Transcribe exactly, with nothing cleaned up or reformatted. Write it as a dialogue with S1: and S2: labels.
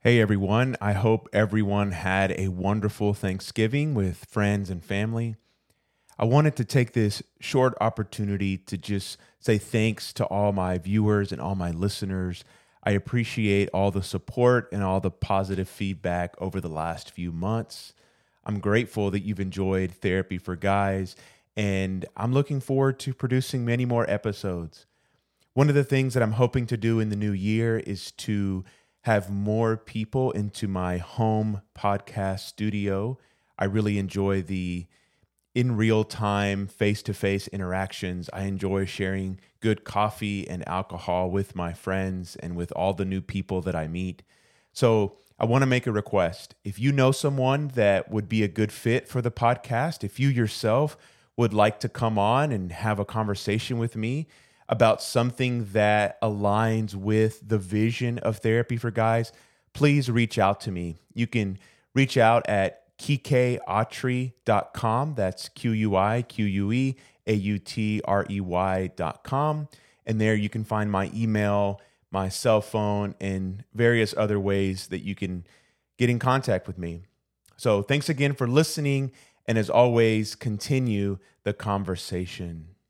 S1: Hey everyone, I hope everyone had a wonderful Thanksgiving with friends and family. I wanted to take this short opportunity to just say thanks to all my viewers and all my listeners. I appreciate all the support and all the positive feedback over the last few months. I'm grateful that you've enjoyed Therapy for Guys, and I'm looking forward to producing many more episodes. One of the things that I'm hoping to do in the new year is to have more people into my home podcast studio. I really enjoy the in real time, face to face interactions. I enjoy sharing good coffee and alcohol with my friends and with all the new people that I meet. So I want to make a request. If you know someone that would be a good fit for the podcast, if you yourself would like to come on and have a conversation with me about something that aligns with the vision of Therapy for Guys, please reach out to me. You can reach out at Quike Autrey dot com. That's Q U I Q U E A U T R E Y dot com. And there you can find my email, my cell phone, and various other ways that you can get in contact with me. So thanks again for listening. And as always, continue the conversation.